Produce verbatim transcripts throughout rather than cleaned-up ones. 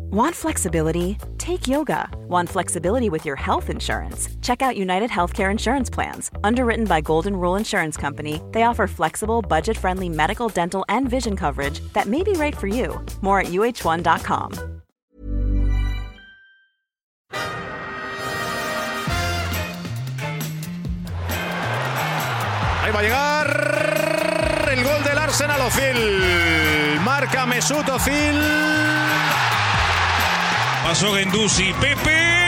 Want flexibility? Take yoga. Want flexibility with your health insurance? Check out United Healthcare Insurance Plans. Underwritten by Golden Rule Insurance Company, they offer flexible, budget-friendly medical, dental, and vision coverage that may be right for you. More at U H one dot com. Ahí va a llegar el gol del Arsenal. Ozil. Marca Mesut Ozil. Pasó Guendouzi, Pepe.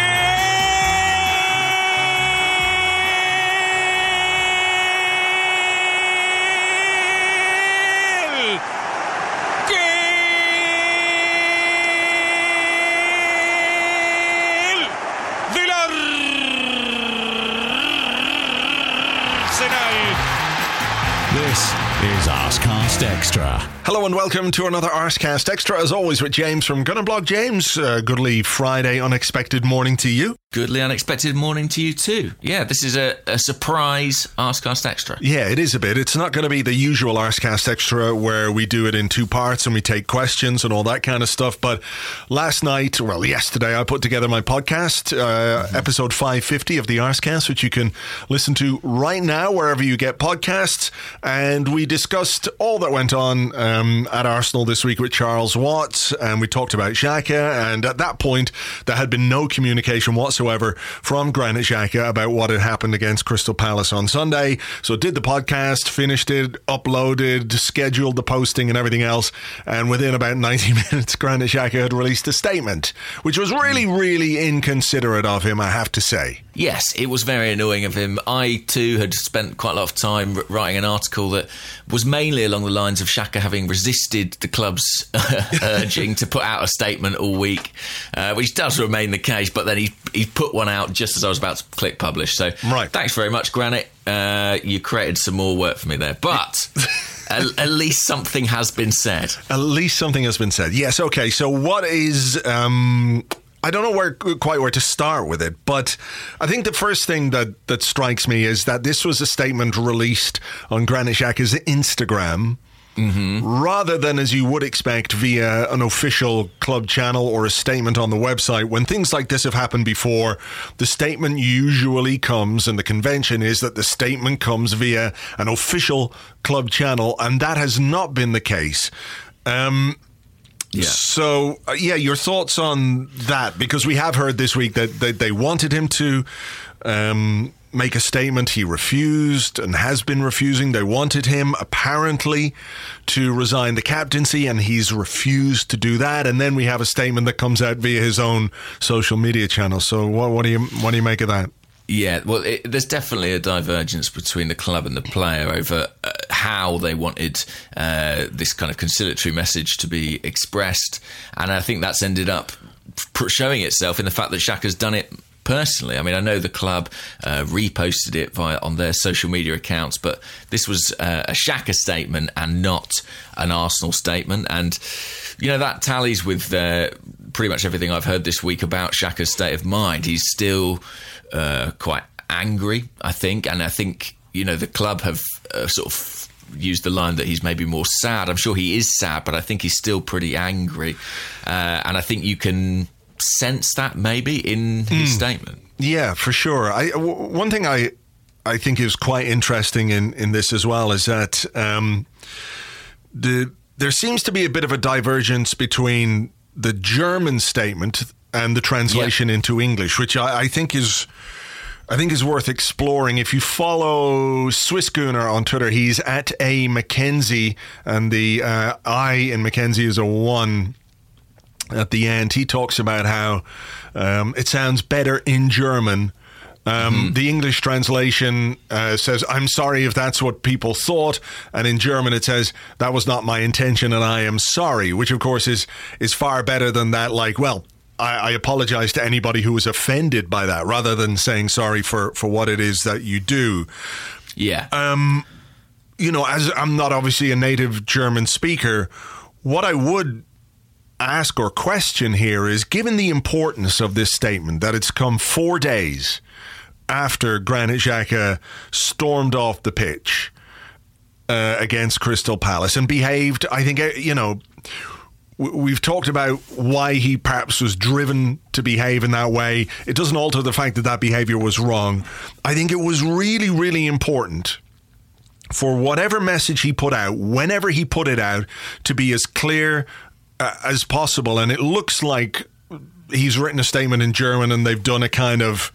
This is Arsecast Extra. Hello and welcome to another Arsecast Extra, as always with James from Gunnerblog. James, uh, goodly Friday unexpected morning to you. Goodly unexpected morning to you too. Yeah, this is a, a surprise Arsecast Extra. Yeah, it is a bit. It's not going to be the usual Arsecast Extra where we do it in two parts and we take questions and all that kind of stuff. But last night, well, yesterday, I put together my podcast, uh, mm-hmm. episode five fifty of the Arsecast, which you can listen to right now wherever you get podcasts. And we discussed all that went on um, at Arsenal this week with Charles Watts, and we talked about Xhaka. And at that point, there had been no communication whatsoever from Granit Xhaka about what had happened against Crystal Palace on Sunday. So did the podcast, finished it, uploaded, scheduled the posting and everything else. And within about ninety minutes, Granit Xhaka had released a statement, which was really, really inconsiderate of him, I have to say. Yes, it was very annoying of him. I, too, had spent quite a lot of time writing an article that was mainly along the lines of Xhaka having resisted the club's urging to put out a statement all week, uh, which does remain the case, but then he, he put one out just as I was about to click publish. So right. Thanks very much, Granit. Uh, you created some more work for me there. But at, at least something has been said. At least something has been said. Yes, okay. So what is... Um I don't know where quite where to start with it, but I think the first thing that, that strikes me is that this was a statement released on Granit Xhaka's Instagram, mm-hmm. rather than, as you would expect, via an official club channel or a statement on the website. When things like this have happened before, the statement usually comes, and the convention is that the statement comes via an official club channel, and that has not been the case. Um... Yeah. So, uh, yeah, your thoughts on that? Because we have heard this week that, that they wanted him to um, make a statement. He refused and has been refusing. They wanted him, apparently, to resign the captaincy, and he's refused to do that. And then we have a statement that comes out via his own social media channel. So what, what do you what do you make of that? Yeah, well, it, there's definitely a divergence between the club and the player over uh, how they wanted uh, this kind of conciliatory message to be expressed. And I think that's ended up showing itself in the fact that Xhaka's done it personally. I mean, I know the club uh, reposted it via on their social media accounts, but this was uh, a Xhaka statement and not an Arsenal statement. And, you know, that tallies with uh, pretty much everything I've heard this week about Xhaka's state of mind. He's still... Uh, quite angry, I think, and I think, you know, the club have uh, sort of used the line that he's maybe more sad. I'm sure he is sad, but I think he's still pretty angry, uh, and I think you can sense that maybe in his mm. statement. Yeah, for sure. I, w- one thing I I think is quite interesting in, in this as well is that um, the there seems to be a bit of a divergence between the German statement and the translation yeah. into English, which I, I think is I think is worth exploring. If you follow Swissgooner on Twitter, he's at A Mackenzie, and the uh, I in Mackenzie is a one at the end. He talks about how um, it sounds better in German. Um, mm-hmm. The English translation uh, says, "I'm sorry if that's what people thought," and in German it says, "That was not my intention and I am sorry," which of course is is far better than that, like, well, I, I apologize to anybody who was offended by that, rather than saying sorry for, for what it is that you do. Yeah. Um, you know, as I'm not obviously a native German speaker, what I would ask or question here is, given the importance of this statement, that it's come four days after Granit Xhaka stormed off the pitch uh, against Crystal Palace and behaved, I think, you know, we've talked about why he perhaps was driven to behave in that way. It doesn't alter the fact that that behaviour was wrong. I think it was really, really important for whatever message he put out, whenever he put it out, to be as clear uh, as possible. And it looks like he's written a statement in German and they've done a kind of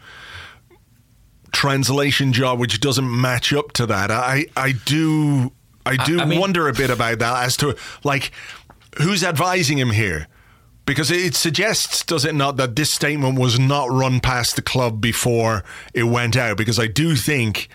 translation job which doesn't match up to that. I, I do I do I, I mean, wonder a bit about that as to, like, who's advising him here? Because it suggests, does it not, that this statement was not run past the club before it went out? Because I do think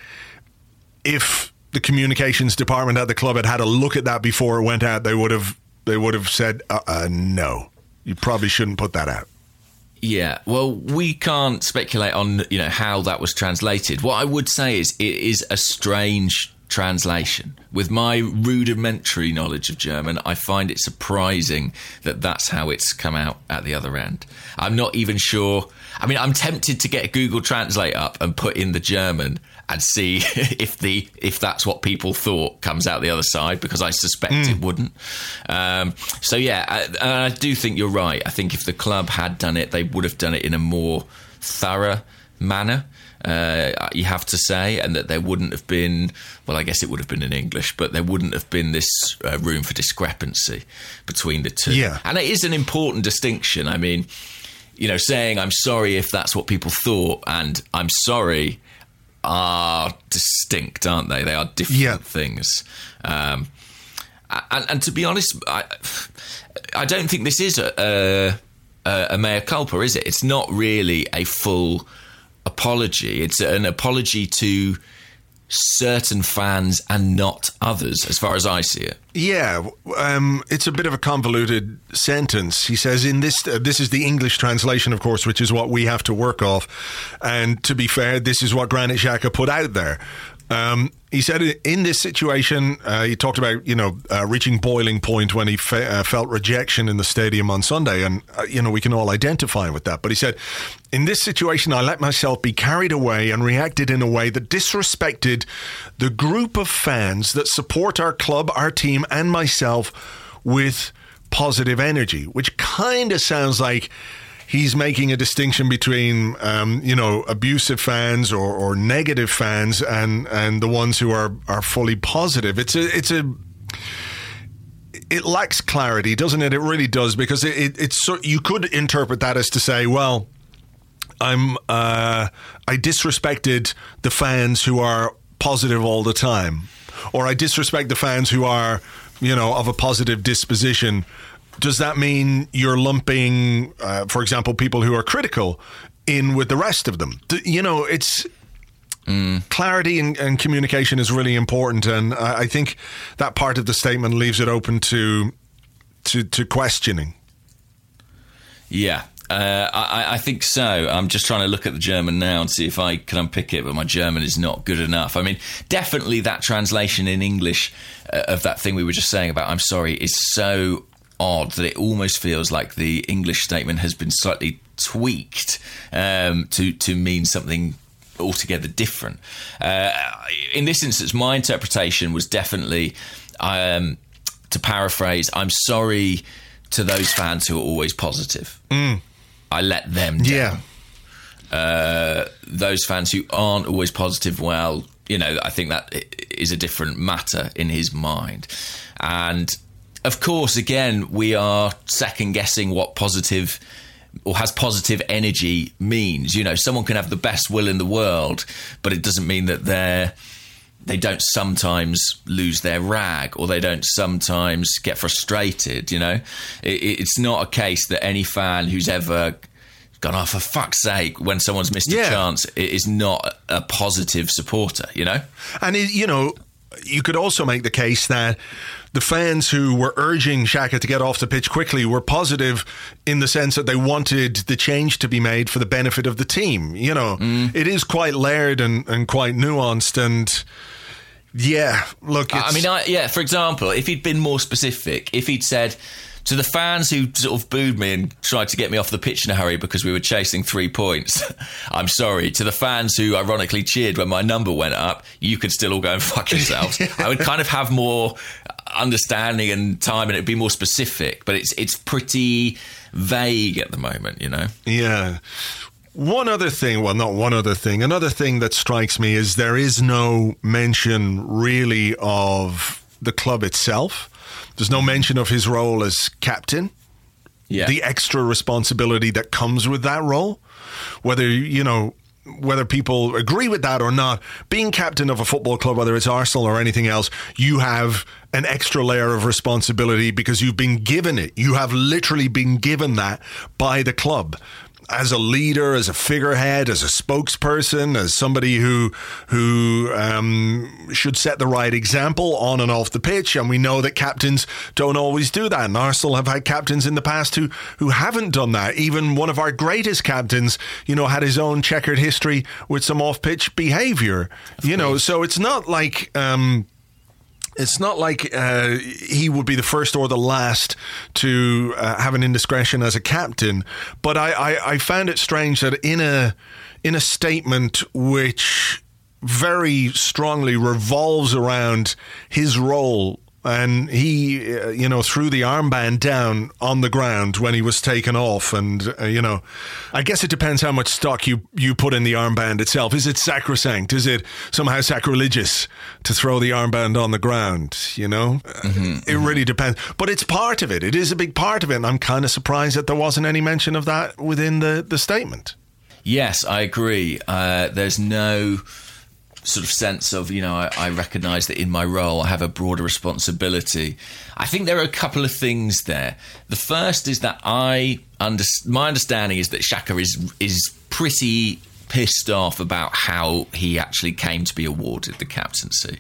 if the communications department at the club had had a look at that before it went out, they would have they would have said, uh, uh, no, you probably shouldn't put that out. Yeah, well, we can't speculate on, you know, how that was translated. What I would say is it is a strange translation. With my rudimentary knowledge of German, I find it surprising that that's how it's come out at the other end. I'm not even sure. I mean, I'm tempted to get Google Translate up and put in the German and see if the if that's what people thought comes out the other side, because I suspect mm. it wouldn't. Um, so, yeah, I, I do think you're right. I think if the club had done it, they would have done it in a more thorough manner, uh, you have to say, and that there wouldn't have been, well, I guess it would have been in English, but there wouldn't have been this uh, room for discrepancy between the two. Yeah. And it is an important distinction. I mean, you know, saying I'm sorry if that's what people thought and I'm sorry are distinct, aren't they? They are different yeah. things. Um, and, and to be honest, I, I don't think this is a, a, a mea culpa, is it? It's not really a full apology. It's an apology to certain fans and not others, as far as I see it. Yeah, um, it's a bit of a convoluted sentence. He says in this, uh, this is the English translation, of course, which is what we have to work off. And to be fair, this is what Granit Xhaka put out there. Um, he said in this situation, uh, he talked about, you know, uh, reaching boiling point when he fe- uh, felt rejection in the stadium on Sunday. And, uh, you know, we can all identify with that. But he said, in this situation, I let myself be carried away and reacted in a way that disrespected the group of fans that support our club, our team, and myself with positive energy, which kind of sounds like he's making a distinction between, um, you know, abusive fans or, or negative fans and, and the ones who are, are fully positive. It's a, it's a, it lacks clarity, doesn't it? It really does, because it, it, it's so, you could interpret that as to say, well, I'm, uh, I disrespected the fans who are positive all the time, or I disrespect the fans who are, you know, of a positive disposition. Does that mean you're lumping, uh, for example, people who are critical in with the rest of them? You know, it's mm. clarity and, and communication is really important, and I think that part of the statement leaves it open to to, to questioning. Yeah, uh, I, I think so. I'm just trying to look at the German now and see if I can unpick it, but my German is not good enough. I mean, definitely that translation in English uh, of that thing we were just saying about I'm sorry is so odd that it almost feels like the English statement has been slightly tweaked um, to to mean something altogether different. Uh, in this instance, my interpretation was definitely, um, to paraphrase, I'm sorry to those fans who are always positive. Mm. I let them down. Yeah. Uh, those fans who aren't always positive, well, you know, I think that is a different matter in his mind. And of course, again, we are second-guessing what positive or has positive energy means. You know, someone can have the best will in the world, but it doesn't mean that they're they don't sometimes lose their rag, or they don't sometimes get frustrated. You know, it, it's not a case that any fan who's ever gone, oh, for fuck's sake, when someone's missed yeah. a chance, is not a positive supporter. You know, and it, you know, you could also make the case that the fans who were urging Xhaka to get off the pitch quickly were positive in the sense that they wanted the change to be made for the benefit of the team. You know, mm. it is quite layered and, and quite nuanced. And yeah, look, it's... I mean, I, yeah, for example, if he'd been more specific, if he'd said to the fans who sort of booed me and tried to get me off the pitch in a hurry because we were chasing three points, I'm sorry. To the fans who ironically cheered when my number went up, you could still all go and fuck yourselves. I would kind of have more understanding and time, and it'd be more specific. But it's it's pretty vague at the moment, you know. Yeah. One other thing, well, not one other thing. Another thing that strikes me is there is no mention really of the club itself. There's no mention of his role as captain. Yeah. The extra responsibility that comes with that role. Whether, you know, whether people agree with that or not, being captain of a football club, whether it's Arsenal or anything else, you have an extra layer of responsibility because you've been given it. You have literally been given that by the club. As a leader, as a figurehead, as a spokesperson, as somebody who who um, should set the right example on and off the pitch. And we know that captains don't always do that. And Arsenal have had captains in the past who, who haven't done that. Even one of our greatest captains, you know, had his own checkered history with some off-pitch behaviour. You know, so it's not like... Um, It's not like uh, he would be the first or the last to uh, have an indiscretion as a captain. But I, I, I found it strange that in a in a statement which very strongly revolves around his role, and he, uh, you know, threw the armband down on the ground when he was taken off. And, uh, you know, I guess it depends how much stock you, you put in the armband itself. Is it sacrosanct? Is it somehow sacrilegious to throw the armband on the ground? You know, mm-hmm, it mm-hmm. really depends. But it's part of it. It is a big part of it. And I'm kind of surprised that there wasn't any mention of that within the, the statement. Yes, I agree. Uh, there's no... sort of sense of, you know, I, I recognise that in my role I have a broader responsibility. I think there are a couple of things there. The first is that I under, my understanding is that Xhaka is is pretty pissed off about how he actually came to be awarded the captaincy.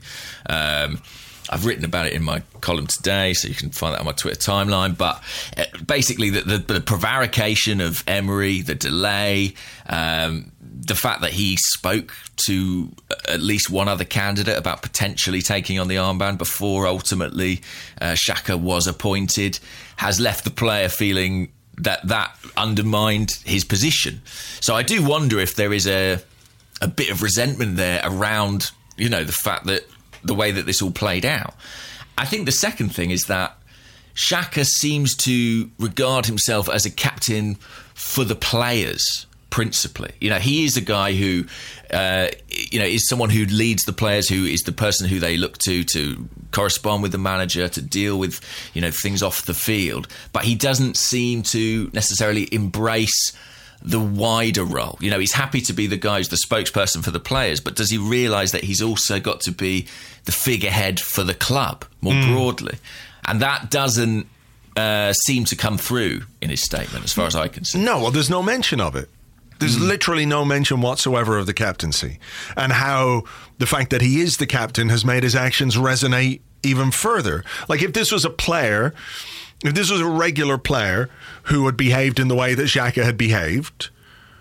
Um, I've written about it in my column today, so you can find that on my Twitter timeline. But basically, the, the, the prevarication of Emery, the delay, um, the fact that he spoke to at least one other candidate about potentially taking on the armband before ultimately uh, Xhaka was appointed has left the player feeling that that undermined his position. So I do wonder if there is a a bit of resentment there around, you know, the fact that the way that this all played out. I think the second thing is that Xhaka seems to regard himself as a captain for the players, principally. You know, he is a guy who, uh, you know, is someone who leads the players, who is the person who they look to to correspond with the manager, to deal with, you know, things off the field. But he doesn't seem to necessarily embrace the wider role. You know, he's happy to be the guy who's the spokesperson for the players, but does he realise that he's also got to be the figurehead for the club more mm. broadly? And that doesn't uh, seem to come through in his statement, as far as I can see. No, well, there's no mention of it. There's mm. literally no mention whatsoever of the captaincy, and how the fact that he is the captain has made his actions resonate even further. Like, if this was a player, if this was a regular player who had behaved in the way that Xhaka had behaved,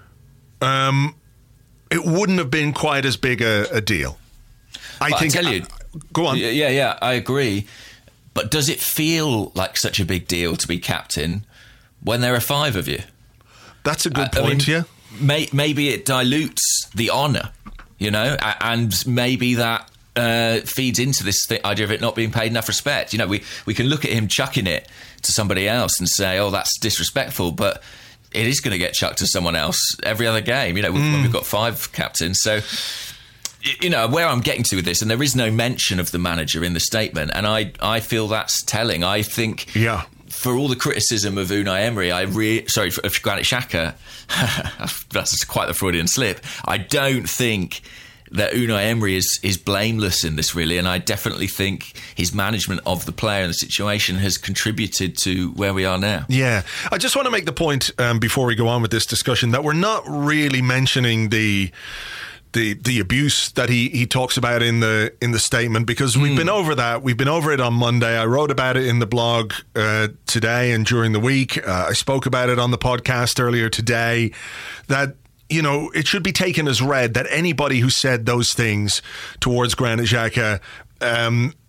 um, it wouldn't have been quite as big a, a deal. I well, think. I tell you, uh, go on. Yeah, yeah, I agree. But does it feel like such a big deal to be captain when there are five of you? That's a good I, point, I mean, yeah. May, maybe it dilutes the honour, you know, and maybe that uh, feeds into this th- idea of it not being paid enough respect. You know, we, we can look at him chucking it to somebody else and say, oh, that's disrespectful, but it is going to get chucked to someone else every other game, you know, we've, mm. we've got five captains. So, you know, where I'm getting to with this, and there is no mention of the manager in the statement, and I, I feel that's telling. I think... Yeah. For all the criticism of Unai Emery, I re- sorry, of Granit Xhaka, that's quite the Freudian slip. I don't think that Unai Emery is is blameless in this, really, and I definitely think his management of the player and the situation has contributed to where we are now. Yeah, I just want to make the point um, before we go on with this discussion that we're not really mentioning the. The the abuse that he, he talks about in the in the statement, because we've mm. been over that. We've been over it on Monday. I wrote about it in the blog uh, today and during the week. Uh, I spoke about it on the podcast earlier today. That, you know, it should be taken as read that anybody who said those things towards Granit Xhaka, um,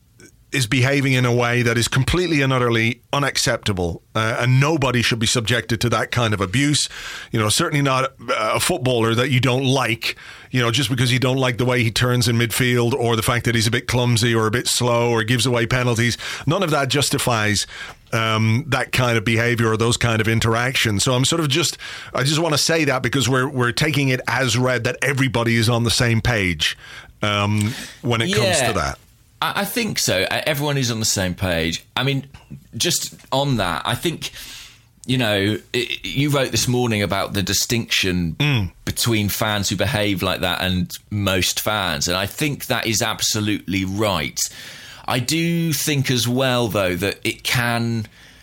is behaving in a way that is completely and utterly unacceptable, uh, and nobody should be subjected to that kind of abuse. You know, certainly not a footballer that you don't like, you know, just because you don't like the way he turns in midfield or the fact that he's a bit clumsy or a bit slow or gives away penalties. None of that justifies um, that kind of behavior or those kind of interactions. So I'm sort of just, I just want to say that because we're we're taking it as read that everybody is on the same page um, when it yeah. comes to that. I think so. Everyone is on the same page. I mean, just on that, I think, you know, it, you wrote this morning about the distinction mm. between fans who behave like that and most fans. And I think that is absolutely right. I do think as well, though, that it can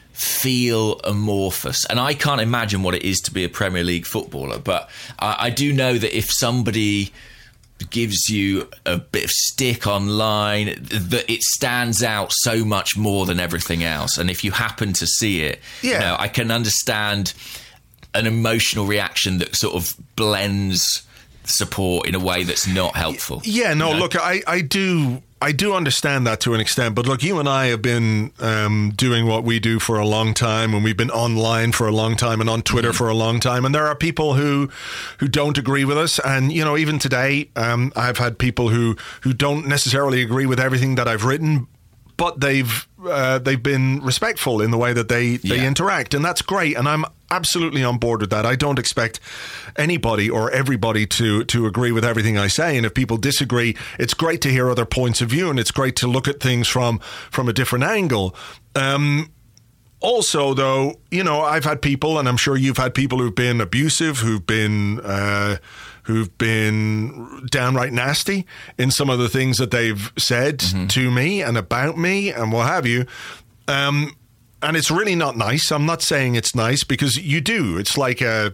feel amorphous. And I can't imagine what it is to be a Premier League footballer. But I, I do know that if somebody gives you a bit of stick online, that it stands out so much more than everything else. And if you happen to see it, yeah. you know, I can understand an emotional reaction that sort of blends support in a way that's not helpful. Yeah, no, you know? look, I, I do... I do understand that to an extent, but look, you and I have been um, doing what we do for a long time, and we've been online for a long time and on Twitter mm-hmm. for a long time, and there are people who who don't agree with us. And, you know, even today, um, I've had people who, who don't necessarily agree with everything that I've written, but they've uh, they've been respectful in the way that they, they yeah. interact, and that's great, and I'm absolutely on board with that. I don't expect anybody or everybody to to agree with everything I say, and if people disagree, it's great to hear other points of view, and it's great to look at things from from a different angle. Um, also, though, you know, I've had people, and I'm sure you've had people who've been abusive, who've been uh, who've been downright nasty in some of the things that they've said mm-hmm. to me and about me and what have you. Um, and it's really not nice. I'm not saying it's nice, because you do. It's like a,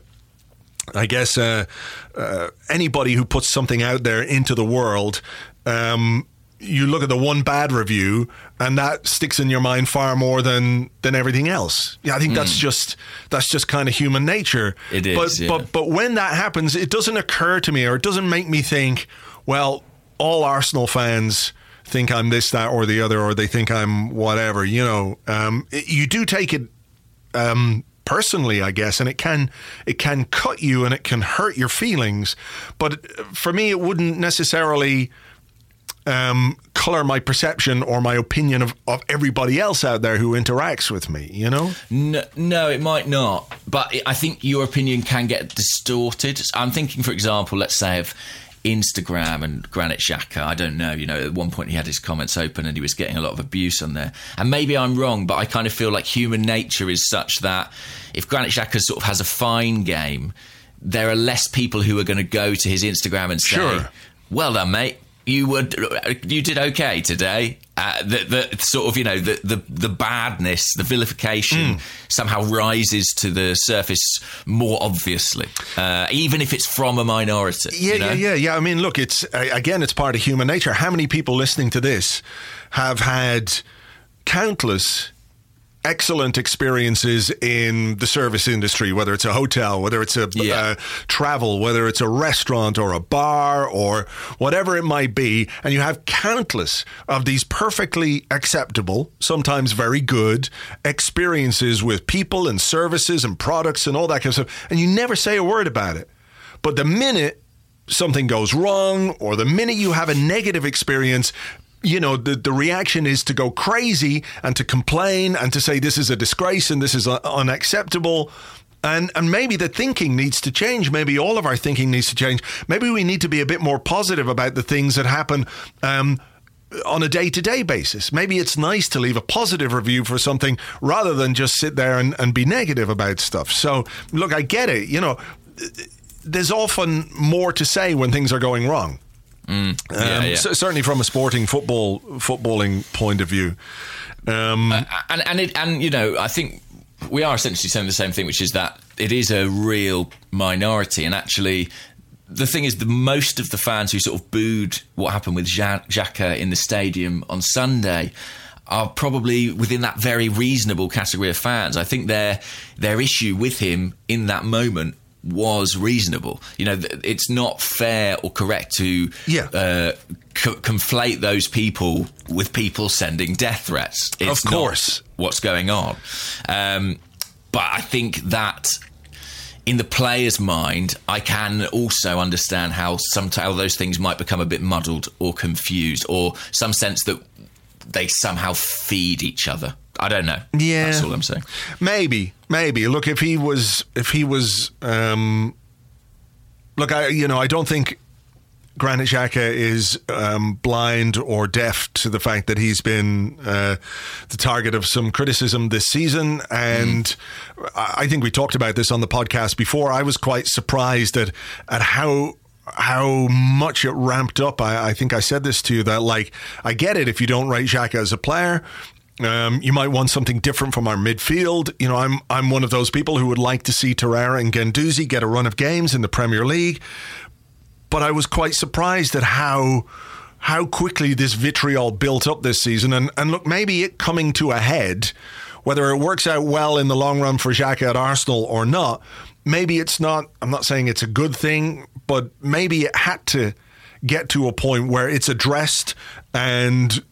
I guess uh, uh, anybody who puts something out there into the world, um, you look at the one bad review and that sticks in your mind far more than than everything else. Yeah, I think mm. that's just that's just kind of human nature. It is, but yeah. but but when that happens, it doesn't occur to me, or it doesn't make me think, well, all Arsenal fans think I'm this, that, or the other, or they think I'm whatever. You know, um, it, you do take it um, personally, I guess, and it can it can cut you and it can hurt your feelings. But for me, it wouldn't necessarily Um, colour my perception or my opinion of, of everybody else out there who interacts with me, you know? No, no, it might not. But I think your opinion can get distorted. I'm thinking, for example, let's say of Instagram and Granit Xhaka. I don't know, you know, at one point he had his comments open and he was getting a lot of abuse on there. And maybe I'm wrong, but I kind of feel like human nature is such that if Granit Xhaka sort of has a fine game, there are less people who are going to go to his Instagram and say, sure. well done, mate. You would, you did okay today. Uh, the, the sort of, you know, the, the, the badness, the vilification mm. somehow rises to the surface more obviously, uh, even if it's from a minority. Yeah, you know? yeah, yeah, yeah. I mean, look, it's again, it's part of human nature. How many people listening to this have had countless excellent experiences in the service industry, whether it's a hotel, whether it's a yeah. uh, travel, whether it's a restaurant or a bar or whatever it might be, and you have countless of these perfectly acceptable, sometimes very good experiences with people and services and products and all that kind of stuff, and you never say a word about it. But the minute something goes wrong, or the minute you have a negative experience, you know, the, the reaction is to go crazy and to complain and to say this is a disgrace and this is uh, unacceptable. And and maybe the thinking needs to change. Maybe all of our thinking needs to change. Maybe we need to be a bit more positive about the things that happen um, on a day-to-day basis. Maybe it's nice to leave a positive review for something rather than just sit there and, and be negative about stuff. So, look, I get it. You know, there's often more to say when things are going wrong. Mm, yeah, um, yeah. c- certainly from a sporting football footballing point of view, um, uh, and and it, and you know, I think we are essentially saying the same thing, which is that it is a real minority. And actually, the thing is, the most of the fans who sort of booed what happened with Xhaka in the stadium on Sunday are probably within that very reasonable category of fans. I think their their issue with him in that moment was reasonable. You know, it's not fair or correct to yeah. uh, co- conflate those people with people sending death threats. It's of course. Not what's going on. Um, but I think that in the player's mind, I can also understand how sometimes those things might become a bit muddled or confused, or some sense that they somehow feed each other. I don't know. Yeah, that's all I'm saying. Maybe, maybe. Look, if he was, if he was, um, look, I, you know, I don't think Granit Xhaka is um, blind or deaf to the fact that he's been uh, the target of some criticism this season. And mm. I think we talked about this on the podcast before. I was quite surprised at at how how much it ramped up. I, I think I said this to you, that, like, I get it if you don't rate Xhaka as a player. Um, you might want something different from our midfield. You know, I'm I'm one of those people who would like to see Torreira and Guendouzi get a run of games in the Premier League. But I was quite surprised at how how quickly this vitriol built up this season. And, and look, maybe it coming to a head, whether it works out well in the long run for Xhaka at Arsenal or not, maybe it's not, I'm not saying it's a good thing, but maybe it had to get to a point where it's addressed and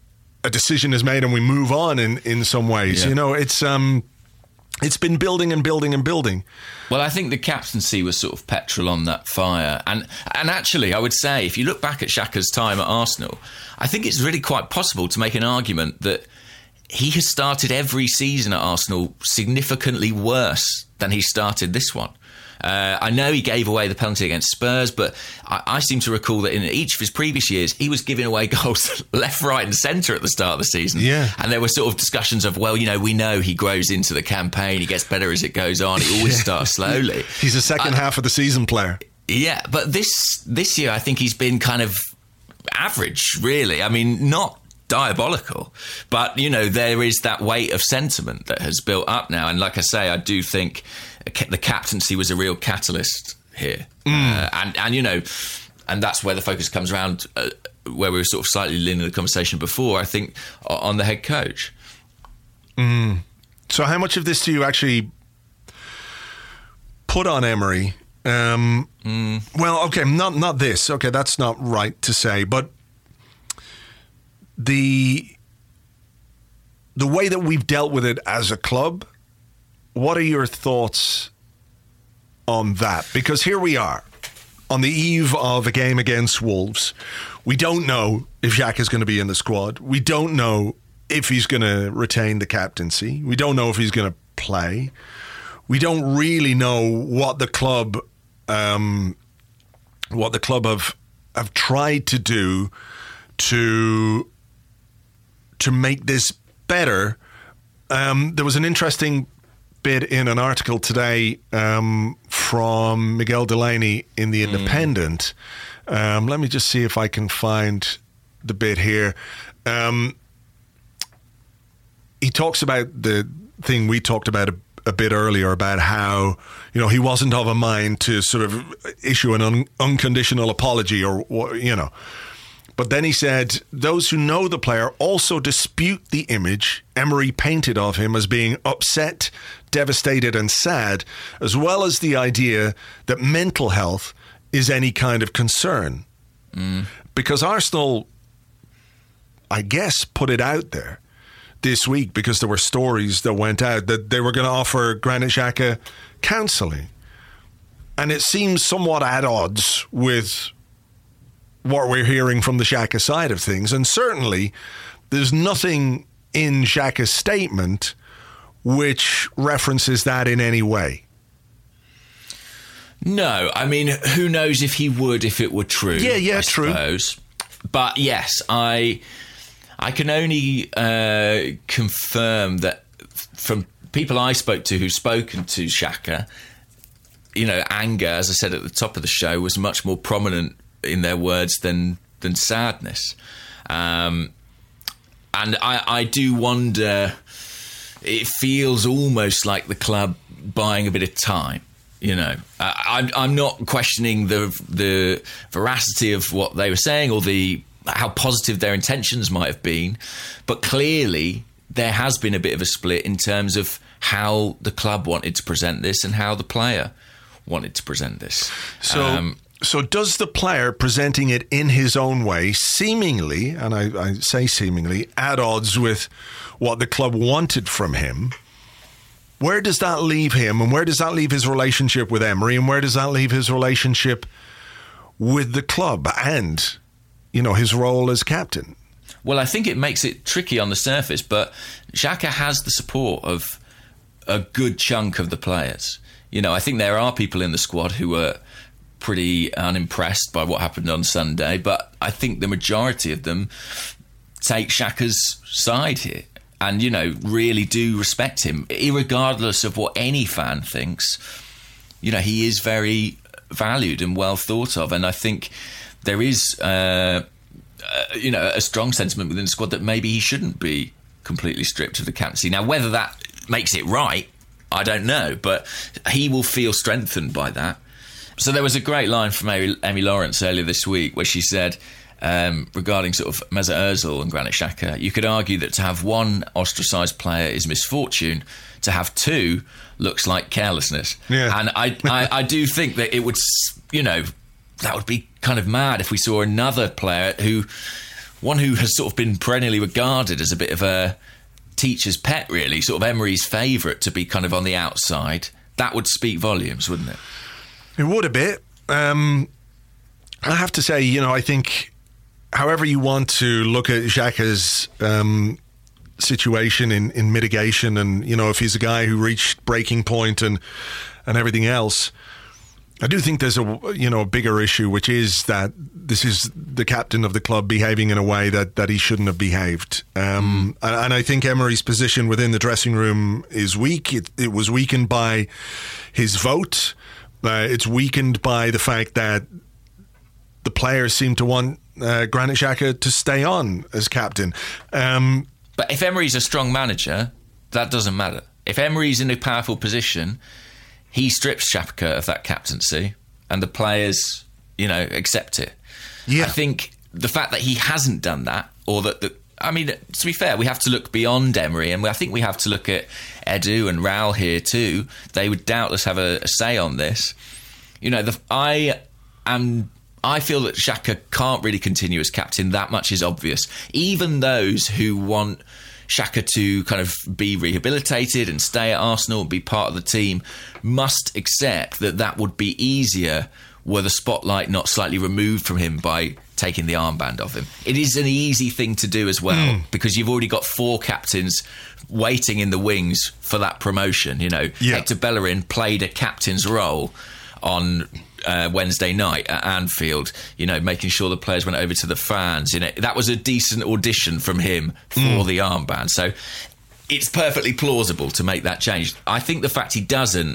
a decision is made and we move on in, in some ways. Yeah. You know, it's um, it's been building and building and building. Well, I think the captaincy was sort of petrol on that fire. And and actually, I would say, if you look back at Xhaka's time at Arsenal, I think it's really quite possible to make an argument that he has started every season at Arsenal significantly worse than he started this one. Uh, I know he gave away the penalty against Spurs, but I, I seem to recall that in each of his previous years, he was giving away goals left, right and centre at the start of the season. Yeah. And there were sort of discussions of, well, you know, we know he grows into the campaign, he gets better as it goes on, he always starts slowly. He's a second I, half of the season player. Yeah, but this this year, I think he's been kind of average, really. I mean, not diabolical, but, you know, there is that weight of sentiment that has built up now. And like I say, I do think the captaincy was a real catalyst here. Mm. Uh, and, and, you know, and that's where the focus comes around, uh, where we were sort of slightly leaning the conversation before, I think, on the head coach. Mm. So how much of this do you actually put on Emery? Um, mm. Well, okay, not not this. Okay, that's not right to say, but the the way that we've dealt with it as a club, what are your thoughts on that? Because here we are, on the eve of a game against Wolves. We don't know if Xhaka is going to be in the squad. We don't know if he's going to retain the captaincy. We don't know if he's going to play. We don't really know what the club, um, what the club have have tried to do to to make this better. Um, there was an interesting bit in an article today um, from Miguel Delaney in The Independent. Mm. Um, let me just see if I can find the bit here. Um, he talks about the thing we talked about a, a bit earlier, about how, you know, he wasn't of a mind to sort of issue an un- unconditional apology or, you know. But then he said, those who know the player also dispute the image Emery painted of him as being upset, devastated and sad, as well as the idea that mental health is any kind of concern. Mm. Because Arsenal, I guess, put it out there this week, because there were stories that went out that they were going to offer Granit Xhaka counselling. And it seems somewhat at odds with what we're hearing from the Xhaka side of things. And certainly there's nothing in Xhaka's statement which references that in any way. No, I mean, who knows if he would if it were true. Yeah, yeah, I true. Suppose. But yes, I I can only uh, confirm that from people I spoke to who've spoken to Xhaka, you know, anger, as I said at the top of the show, was much more prominent in their words than than sadness. Um, and I, I do wonder, it feels almost like the club buying a bit of time. You know, uh, I'm, I'm not questioning the the veracity of what they were saying or the how positive their intentions might have been, but clearly there has been a bit of a split in terms of how the club wanted to present this and how the player wanted to present this. So, um, so does the player presenting it in his own way, seemingly, and I, I say seemingly, at odds with what the club wanted from him, where does that leave him, and where does that leave his relationship with Emery, and where does that leave his relationship with the club and, you know, his role as captain? Well, I think it makes it tricky on the surface, but Xhaka has the support of a good chunk of the players. You know, I think there are people in the squad who were pretty unimpressed by what happened on Sunday, but I think the majority of them take Xhaka's side here. And, you know, really do respect him, irregardless of what any fan thinks. You know, he is very valued and well thought of. And I think there is, uh, uh, you know, a strong sentiment within the squad that maybe he shouldn't be completely stripped of the captaincy. Now, whether that makes it right, I don't know. But he will feel strengthened by that. So there was a great line from Amy Lawrence earlier this week where she said, Um, regarding sort of Mesut Ozil and Granit Xhaka, you could argue that to have one ostracised player is misfortune, to have two looks like carelessness. Yeah. And I, I, I do think that it would, you know, that would be kind of mad if we saw another player who, one who has sort of been perennially regarded as a bit of a teacher's pet, really, sort of Emery's favourite, to be kind of on the outside. That would speak volumes, wouldn't it? It would a bit. Um, I have to say, you know, I think however you want to look at Xhaka's um, situation in, in mitigation, and, you know, if he's a guy who reached breaking point and and everything else, I do think there's a, you know, a bigger issue, which is that this is the captain of the club behaving in a way that, that he shouldn't have behaved. Um, mm. and, and I think Emery's position within the dressing room is weak. It, it was weakened by his vote. Uh, it's weakened by the fact that the players seem to want uh, Granit Xhaka to stay on as captain. Um, but if Emery's a strong manager, that doesn't matter. If Emery's in a powerful position, he strips Xhaka of that captaincy and the players, you know, accept it. Yeah. I think the fact that he hasn't done that, or that, the, I mean, to be fair, we have to look beyond Emery, and I think we have to look at Edu and Raul here too. They would doubtless have a, a say on this. You know, the, I am... I feel that Xhaka can't really continue as captain. That much is obvious. Even those who want Xhaka to kind of be rehabilitated and stay at Arsenal and be part of the team must accept that that would be easier were the spotlight not slightly removed from him by taking the armband off him. It is an easy thing to do as well, mm. because you've already got four captains waiting in the wings for that promotion. You know, yeah. Hector Bellerin played a captain's role on uh, Wednesday night at Anfield, you know, making sure the players went over to the fans. You know, that was a decent audition from him for mm. the armband. So it's perfectly plausible to make that change. I think the fact he doesn't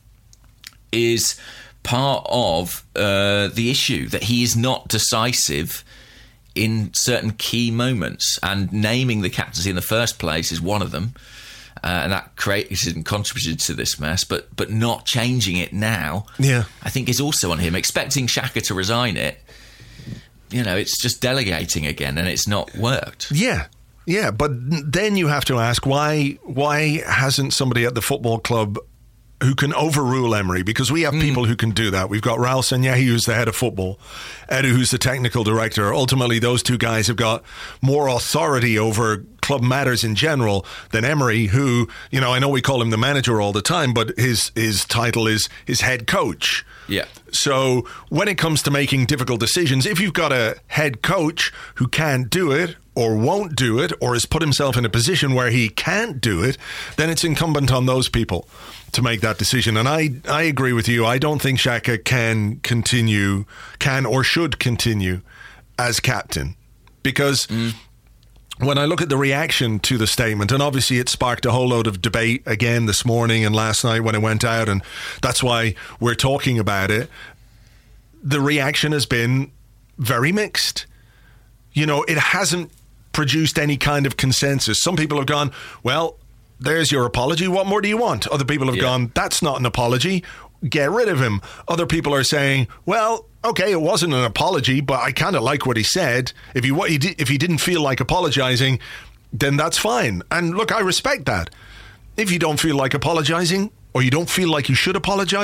is part of uh, the issue, that he is not decisive in certain key moments, and naming the captaincy in the first place is one of them. Uh, and that created and contributed to this mess, but but not changing it now, yeah, I think is also on him. Expecting Xhaka to resign it, you know, it's just delegating again, and it's not worked. Yeah, yeah, but then you have to ask, why why hasn't somebody at the football club who can overrule Emery? Because we have mm. people who can do that. We've got Raul Sanyehi, who's the head of football, Edu, who's the technical director. Ultimately, those two guys have got more authority over club matters in general than Emery, who, you know, I know we call him the manager all the time, but his his title is his head coach. Yeah. So when it comes to making difficult decisions, if you've got a head coach who can't do it, or won't do it, or has put himself in a position where he can't do it, then it's incumbent on those people to make that decision. And I, I agree with you. I don't think Xhaka can continue, can or should continue as captain, because mm. when I look at the reaction to the statement, and obviously it sparked a whole load of debate again this morning and last night when it went out, and that's why we're talking about it, the reaction has been very mixed. You know, it hasn't produced any kind of consensus. Some people have gone, well, there's your apology. What more do you want? Other people have yeah. gone, that's not an apology. Get rid of him. Other people are saying, well, okay, it wasn't an apology, but I kind of like what he said. If he, what he did, if he didn't feel like apologizing, then that's fine. And look, I respect that. If you don't feel like apologizing, or you don't feel like you should apologize,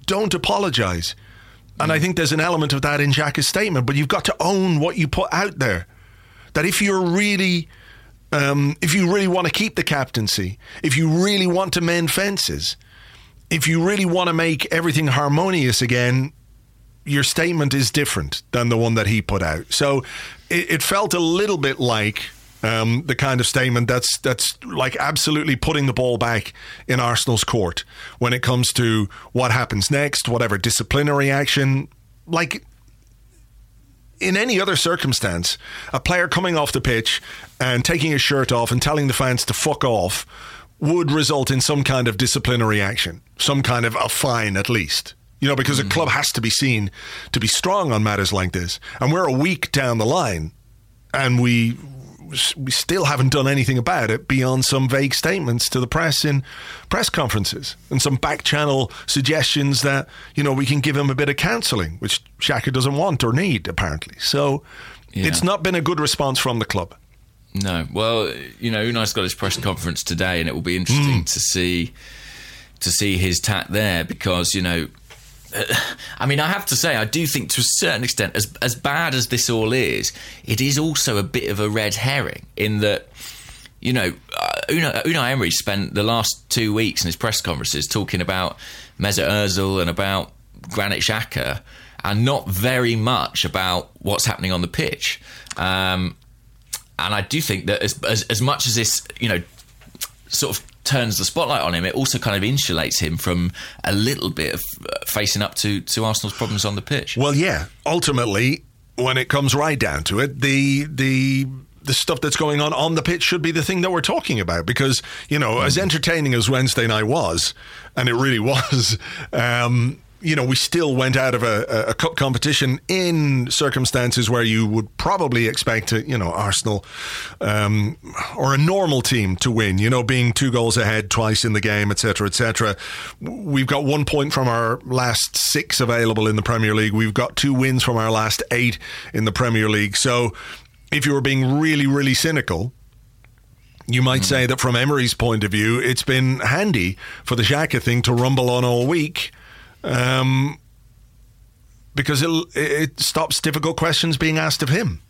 don't apologise. And I think there's an element of that in Xhaka's statement, but you've got to own what you put out there. That if you're really, um, if you really want to keep the captaincy, if you really want to mend fences, if you really want to make everything harmonious again, your statement is different than the one that he put out. So it, it felt a little bit like um, the kind of statement that's that's like absolutely putting the ball back in Arsenal's court when it comes to what happens next, whatever disciplinary action. Like in any other circumstance, a player coming off the pitch and taking his shirt off and telling the fans to fuck off would result in some kind of disciplinary action, some kind of a fine at least. You know, because mm. a club has to be seen to be strong on matters like this. And we're a week down the line and we we still haven't done anything about it beyond some vague statements to the press in press conferences and some back channel suggestions that, you know, we can give him a bit of counselling, which Xhaka doesn't want or need, apparently. So yeah. It's not been a good response from the club. No. Well, you know, Unai's got his press conference today and it will be interesting mm. to see to see his tack there because, you know, I mean, I have to say, I do think to a certain extent, as as bad as this all is, it is also a bit of a red herring in that, you know, uh, Unai, Unai Emery spent the last two weeks in his press conferences talking about Mesut Ozil and about Granit Xhaka and not very much about what's happening on the pitch. Um, and I do think that as, as as much as this, you know, sort of turns the spotlight on him, it also kind of insulates him from a little bit of facing up to, to Arsenal's problems on the pitch. Well, yeah, ultimately, when it comes right down to it, the the the stuff that's going on on the pitch should be the thing that we're talking about because, you know, mm. as entertaining as Wednesday night was, and it really was, um, you know, we still went out of a, a cup competition in circumstances where you would probably expect, to, you know, Arsenal um, or a normal team to win, you know, being two goals ahead twice in the game, et cetera, et cetera. We've got one point from our last six available in the Premier League. We've got two wins from our last eight in the Premier League. So if you were being really, really cynical, you might mm. say that from Emery's point of view, it's been handy for the Xhaka thing to rumble on all week. Um, because it it stops difficult questions being asked of him.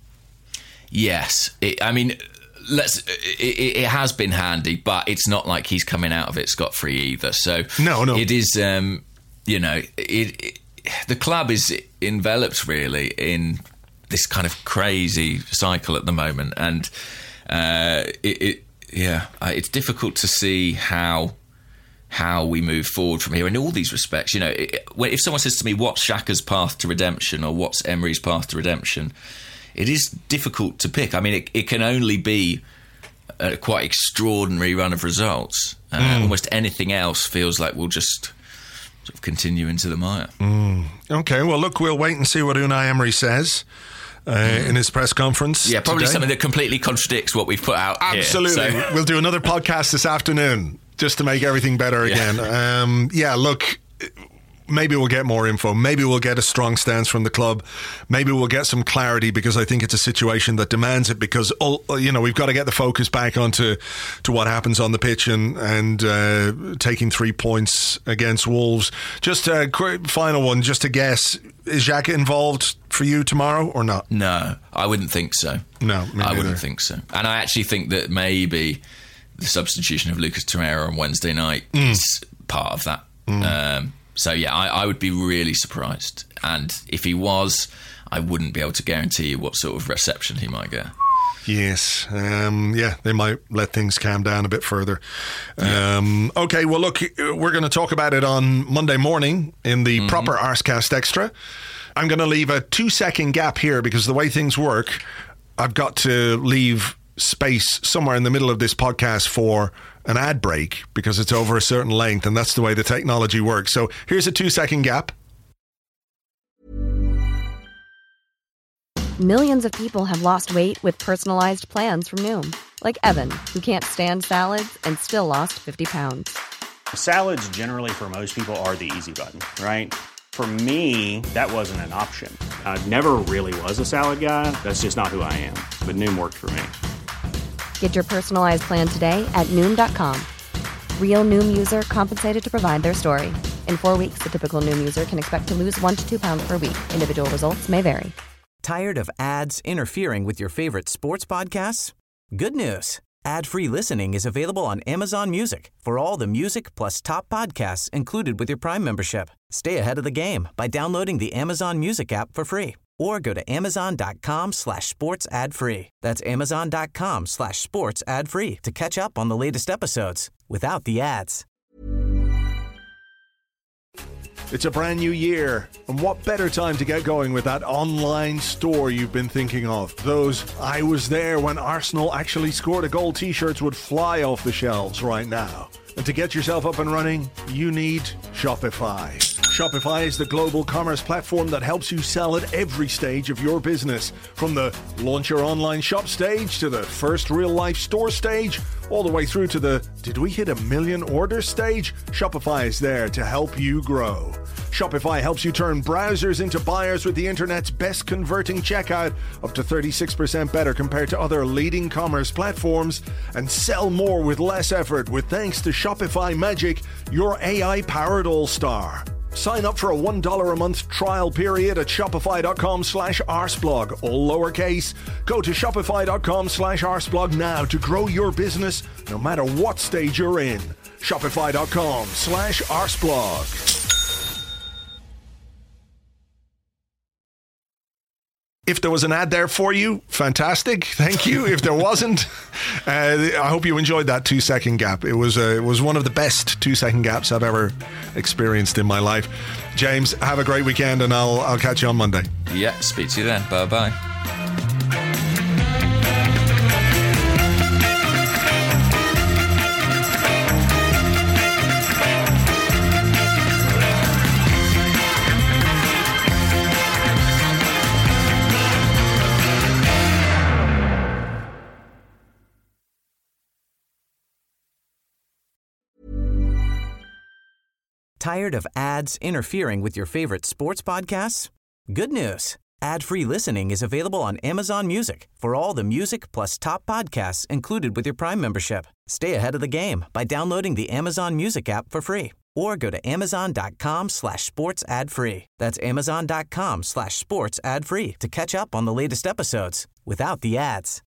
Yes, it, I mean, let's. It, it has been handy, but it's not like he's coming out of it scot free either. So no, no, it is. Um, you know, it, it the club is enveloped really in this kind of crazy cycle at the moment, and uh, it, it yeah, it's difficult to see how. how we move forward from here in all these respects. You know, if someone says to me, what's Xhaka's path to redemption or what's Emery's path to redemption, it is difficult to pick. I mean, it, it can only be a quite extraordinary run of results. Uh, mm. Almost anything else feels like we'll just sort of continue into the mire. Mm. Okay, well, look, we'll wait and see what Unai Emery says. Uh, mm. in his press conference. Yeah, probably today. Something that completely contradicts what we've put out. Absolutely. Here, so. We'll do another podcast this afternoon just to make everything better yeah. again. Um, yeah, look, maybe we'll get more info. Maybe we'll get a strong stance from the club. Maybe we'll get some clarity because I think it's a situation that demands it because, you know, we've got to get the focus back onto to what happens on the pitch and, and uh, taking three points against Wolves. Just a quick final one, just to guess, is Xhaka involved for you tomorrow or not? No, I wouldn't think so. No, me I wouldn't think so. And I actually think that maybe the substitution of Lucas Torreira on Wednesday night mm. is part of that. Mm. Um, so, yeah, I, I would be really surprised. And if he was, I wouldn't be able to guarantee you what sort of reception he might get. Yes. Um, yeah, they might let things calm down a bit further. Yeah. Um, okay, well, look, we're going to talk about it on Monday morning in the mm-hmm. proper Arscast Extra. I'm going to leave a two-second gap here because the way things work, I've got to leave space somewhere in the middle of this podcast for an ad break because it's over a certain length, and that's the way the technology works. So here's a two-second gap. Millions of people have lost weight with personalized plans from Noom. Like Evan, who can't stand salads and still lost fifty pounds. Salads generally for most people are the easy button, right? For me, that wasn't an option. I never really was a salad guy. That's just not who I am. But Noom worked for me. Get your personalized plan today at Noom dot com. Real Noom user compensated to provide their story. In four weeks, the typical Noom user can expect to lose one to two pounds per week. Individual results may vary. Tired of ads interfering with your favorite sports podcasts? Good news. Ad-free listening is available on Amazon Music for all the music plus top podcasts included with your Prime membership. Stay ahead of the game by downloading the Amazon Music app for free or go to amazon.com slash sports ad free. That's amazon.com slash sports ad free to catch up on the latest episodes without the ads. It's a brand new year, and what better time to get going with that online store you've been thinking of? Those I was there when Arsenal actually scored a goal t-shirts would fly off the shelves right now. And to get yourself up and running, you need Shopify. Shopify is the global commerce platform that helps you sell at every stage of your business. From the launch your online shop stage to the first real-life store stage, all the way through to the did we hit a million orders stage? Shopify is there to help you grow. Shopify helps you turn browsers into buyers with the internet's best converting checkout, up to thirty-six percent better compared to other leading commerce platforms, and sell more with less effort with thanks to Shopify Magic, your A I-powered all-star. Sign up for a one dollar a month trial period at shopify.com slash arseblog, all lowercase. Go to shopify.com slash arseblog now to grow your business no matter what stage you're in. Shopify.com slash arseblog. If there was an ad there for you, fantastic. Thank you. If there wasn't, uh, I hope you enjoyed that two-second gap. It was uh, it was one of the best two-second gaps I've ever experienced in my life. James, have a great weekend, and I'll I'll catch you on Monday. Yeah, speak to you then. Bye-bye. Tired of ads interfering with your favorite sports podcasts? Good news. Ad-free listening is available on Amazon Music for all the music plus top podcasts included with your Prime membership. Stay ahead of the game by downloading the Amazon Music app for free or go to amazon.com slash sports ad free. That's amazon.com slash sports ad free to catch up on the latest episodes without the ads.